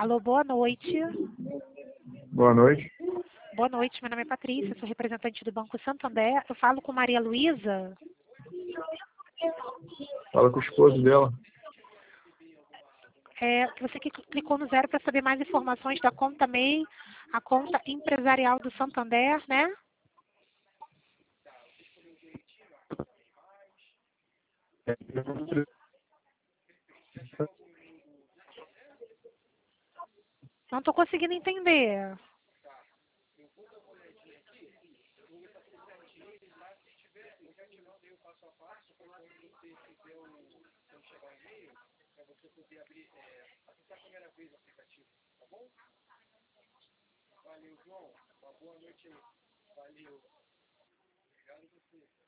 Alô, boa noite. Boa noite. Boa noite, meu nome é Patrícia, sou representante do Banco Santander. Eu falo com Maria Luísa. Fala com o esposo dela. Que você clicou no 0 para saber mais informações da conta MEI, a conta empresarial do Santander, né? Não estou conseguindo entender. Valeu, João. Uma boa noite aí. Valeu. Obrigado a você.